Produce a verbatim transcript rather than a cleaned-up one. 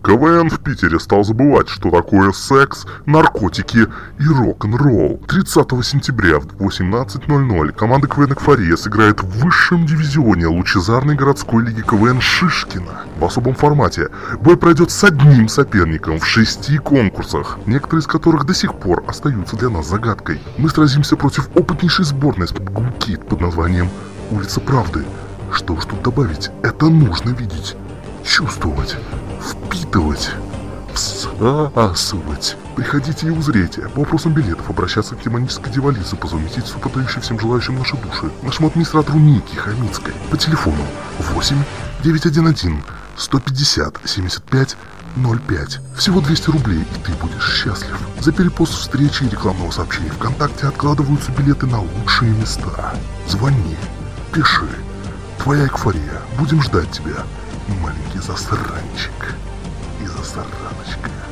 КВН в Питере стал забывать, что такое секс, наркотики и рок-н-ролл. тридцатого сентября в восемнадцать ноль ноль команда КВН «Эйфория» сыграет в высшем дивизионе Лучезарной городской лиги КВН Шишкина. В особом формате бой пройдет с одним соперником в шести конкурсах, некоторые из которых до сих пор остаются для нас загадкой. Мы сразимся против опытнейшей сборной с ГУКИТ под названием «Улица Правды». Что уж тут добавить, это нужно видеть, чувствовать, впитывать, всасывать. Приходите и узрите. По вопросам билетов обращаться к демонической дьяволице по совместительству, подающей всем желающим наши души, нашему администратору Нике Хамицкой по телефону восемь девятьсот одиннадцать сто пятьдесят семьдесят пять ноль пять. Всего двести рублей, и ты будешь счастлив. За перепост встречи и рекламного сообщения ВКонтакте откладываются билеты на лучшие места. Звони, пиши. Твоя эйфория. Будем ждать тебя, маленький засранчик и засраночка.